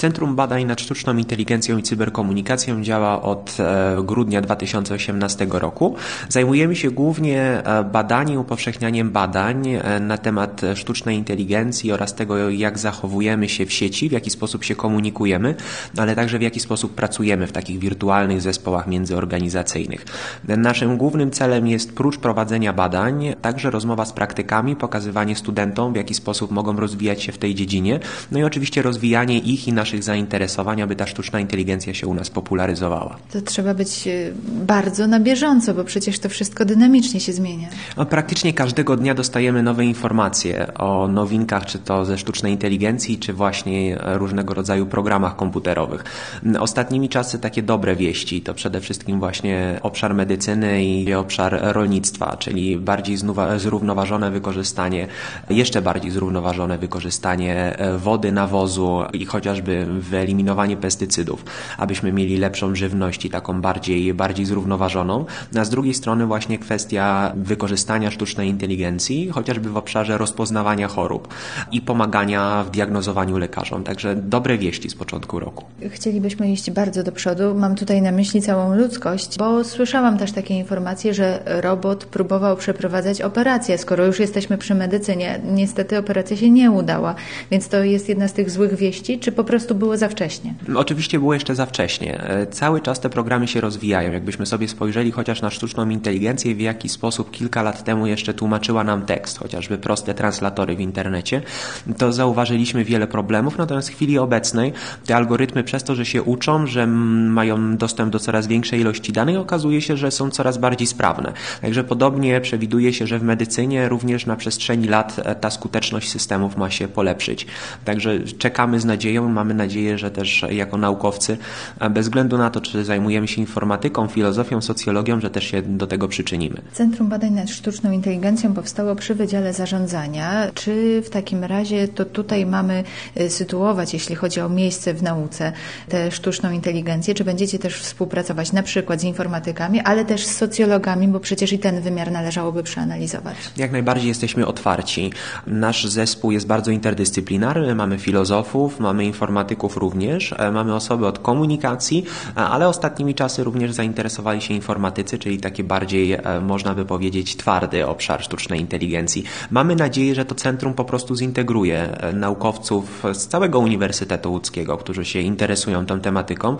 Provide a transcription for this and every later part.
Centrum Badań nad Sztuczną Inteligencją i Cyberkomunikacją działa od grudnia 2018 roku. Zajmujemy się głównie badaniem, upowszechnianiem badań na temat sztucznej inteligencji oraz tego, jak zachowujemy się w sieci, w jaki sposób się komunikujemy, ale także w jaki sposób pracujemy w takich wirtualnych zespołach międzyorganizacyjnych. Naszym głównym celem jest prócz prowadzenia badań także rozmowa z praktykami, pokazywanie studentom, w jaki sposób mogą rozwijać się w tej dziedzinie, no i oczywiście rozwijanie ich i naszych zainteresowań, aby ta sztuczna inteligencja się u nas popularyzowała. To trzeba być bardzo na bieżąco, bo przecież to wszystko dynamicznie się zmienia. Praktycznie każdego dnia dostajemy nowe informacje o nowinkach, czy to ze sztucznej inteligencji, czy właśnie różnego rodzaju programach komputerowych. Ostatnimi czasy takie dobre wieści to przede wszystkim właśnie obszar medycyny i obszar rolnictwa, czyli bardziej zrównoważone wykorzystanie, jeszcze bardziej zrównoważone wykorzystanie wody, nawozu i chociażby wyeliminowanie pestycydów, abyśmy mieli lepszą żywność i taką bardziej zrównoważoną. A z drugiej strony właśnie kwestia wykorzystania sztucznej inteligencji, chociażby w obszarze rozpoznawania chorób i pomagania w diagnozowaniu lekarzom. Także dobre wieści z początku roku. Chcielibyśmy iść bardzo do przodu. Mam tutaj na myśli całą ludzkość, bo słyszałam też takie informacje, że robot próbował przeprowadzać operację. Skoro już jesteśmy przy medycynie, niestety operacja się nie udała. Więc to jest jedna z tych złych wieści, czy po prostu było za wcześnie? Oczywiście było jeszcze za wcześnie. Cały czas te programy się rozwijają. Jakbyśmy sobie spojrzeli chociaż na sztuczną inteligencję, w jaki sposób kilka lat temu jeszcze tłumaczyła nam tekst, chociażby proste translatory w internecie, to zauważyliśmy wiele problemów, natomiast w chwili obecnej te algorytmy przez to, że się uczą, że mają dostęp do coraz większej ilości danych, okazuje się, że są coraz bardziej sprawne. Także podobnie przewiduje się, że w medycynie również na przestrzeni lat ta skuteczność systemów ma się polepszyć. Także czekamy z nadzieją, mamy nadzieję, że też jako naukowcy, bez względu na to, czy zajmujemy się informatyką, filozofią, socjologią, że też się do tego przyczynimy. Centrum Badań nad Sztuczną Inteligencją powstało przy Wydziale Zarządzania. Czy w takim razie to tutaj mamy sytuować, jeśli chodzi o miejsce w nauce, tę sztuczną inteligencję? Czy będziecie też współpracować na przykład z informatykami, ale też z socjologami, bo przecież i ten wymiar należałoby przeanalizować? Jak najbardziej jesteśmy otwarci. Nasz zespół jest bardzo interdyscyplinarny, mamy filozofów, mamy informatyków również, mamy osoby od komunikacji, ale ostatnimi czasy również zainteresowali się informatycy, czyli taki bardziej, można by powiedzieć, twardy obszar sztucznej inteligencji. Mamy nadzieję, że to centrum po prostu zintegruje naukowców z całego Uniwersytetu Łódzkiego, którzy się interesują tą tematyką,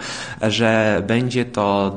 że będzie to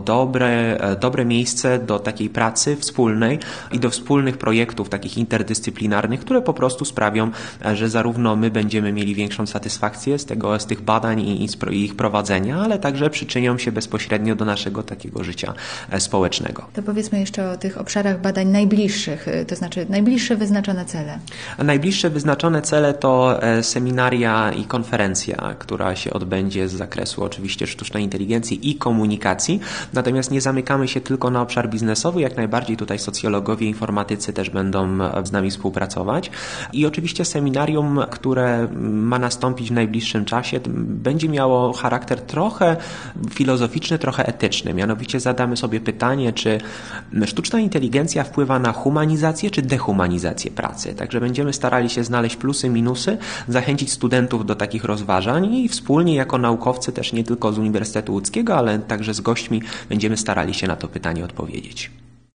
dobre miejsce do takiej pracy wspólnej i do wspólnych projektów takich interdyscyplinarnych, które po prostu sprawią, że zarówno my będziemy mieli większą satysfakcję z tych badań i ich prowadzenia, ale także przyczynią się bezpośrednio do naszego takiego życia społecznego. To powiedzmy jeszcze o tych obszarach badań najbliższych, to znaczy najbliższe wyznaczone cele. Najbliższe wyznaczone cele to seminaria i konferencja, która się odbędzie z zakresu oczywiście sztucznej inteligencji i komunikacji. Natomiast nie zamykamy się tylko na obszar biznesowy, jak najbardziej tutaj socjologowie, informatycy też będą z nami współpracować. I oczywiście seminarium, które ma nastąpić w najbliższym czasie, będzie miało charakter trochę filozoficzny, trochę etyczny. Mianowicie zadamy sobie pytanie, czy sztuczna inteligencja wpływa na humanizację czy dehumanizację pracy. Także będziemy starali się znaleźć plusy, minusy, zachęcić studentów do takich rozważań i wspólnie jako naukowcy też nie tylko z Uniwersytetu Łódzkiego, ale także z gośćmi będziemy starali się na to pytanie odpowiedzieć.